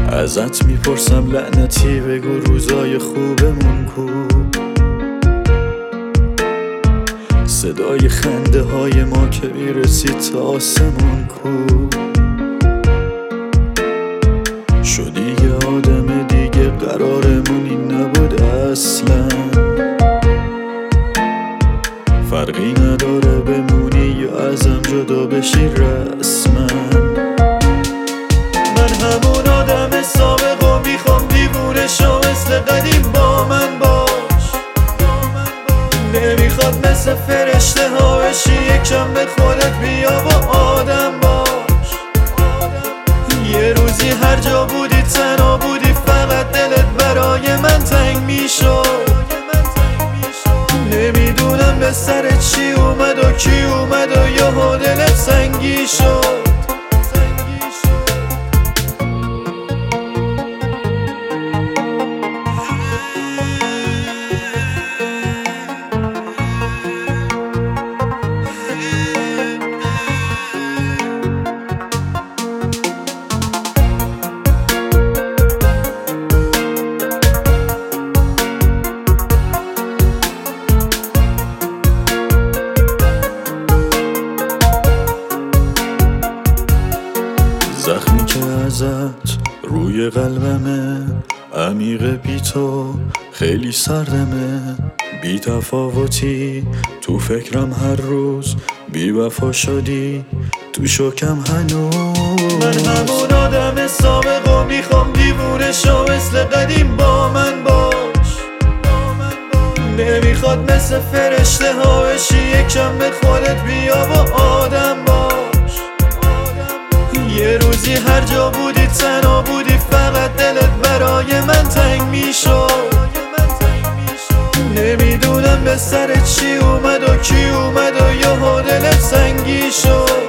ازت میپرسم لعنتی بگو روزای خوبمون کو، صدای خنده های ما که میرسید تا آسمون کو. شدی یه آدم دیگه قرارمون این نبود اصلا، فرقی نداره بمونی یا ازم جدا بشی رسما. من همون آدم سابق و میخوام دیوونه شو مثل قدیم با من باش، نمیخواد مثل فرشته ها بشی، یکم به خودت بیا و آدم باش. یه روزی هر جا بودی تنها بودی، فقط دلت برای من تنگ میشد، نمیدونم به سر چی اومد و کی اومد و یهو دلت سنگی شد. زخمی که ازت روی قلبمه عمیق، بی تو خیلی سردمه، بی تفاوتی تو فکرم هر روز، بی وفا شدی تو شکم هنوز. من همون آدم سابق و میخوام دیوونه شو مثل قدیم با من باش، نمیخواد مثل فرشته ها بشی، یکم به خودت بیا و آدم باش. یه روزی هر جا بودی تنها بودی، فقط دلت برای من تنگ میشد، نمیدونم به سر چی اومد و کی اومد و یهو دلت سنگی شد.